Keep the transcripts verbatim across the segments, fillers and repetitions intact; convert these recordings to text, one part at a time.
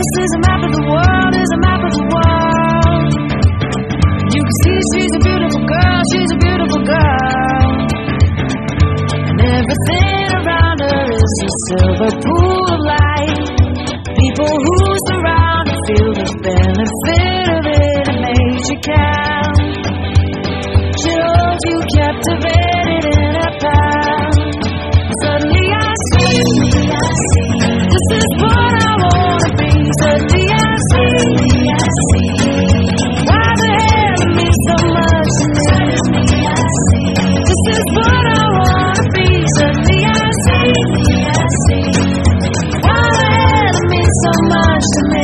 This is a map of the world, is a map of the world. You can see she's a beautiful girl, she's a beautiful girl. And everything around her is a silver pool of light. People who surround her feel the benefit of it, it makes you count. She holds you captivated in her power. Suddenly I see, I see, this is what I wanna be. Suddenly I see, I see, why the hell it means so much to me. Suddenly I see, this is what I wanna be. Suddenly I see, I see, why the hell it means so much to me.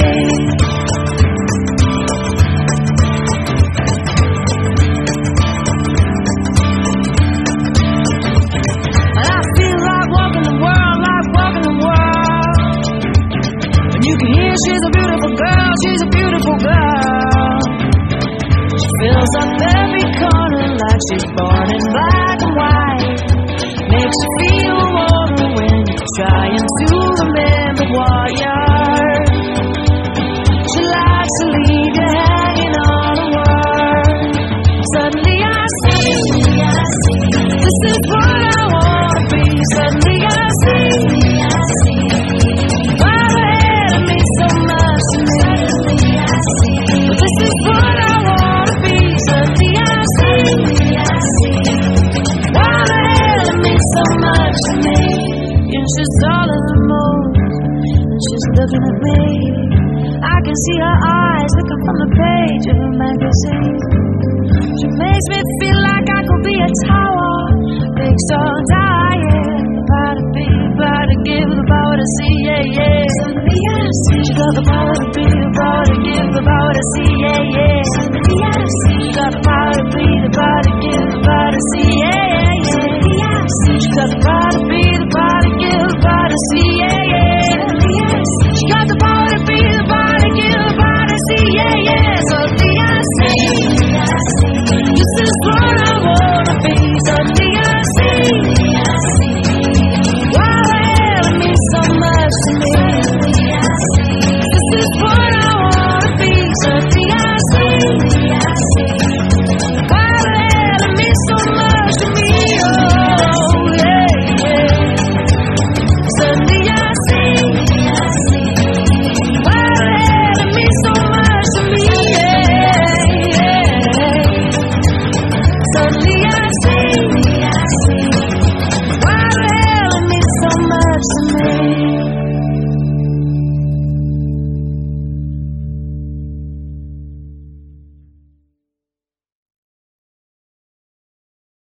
She's a beautiful girl, she's a beautiful girl. She fills up every corner like she's born in black and white. Makes you feel warmer when you're trying to remember what you heard. She likes to leave you hanging on a word. Suddenly I see, I see, this is what I wanna be. Suddenly I see, I see, why the hell it means so much to me. Suddenly I see, but this is what I wanna be. Suddenly I see, I see, why the hell it means so much to me. And she's all in the mood, and she's looking at me. I can see her eyes looking from the page of a magazine. She makes me feel like I could be a tower, big strong tower, yeah. About to be, about to give, about to see, yeah, yeah. Suddenly I see, she got the power to be, about to give, about to see, yeah, yeah. Suddenly I see, she got the power to be, about to give, about to see, yeah, yeah, yeah. Suddenly I see, she got the power to be, about to give, about to see.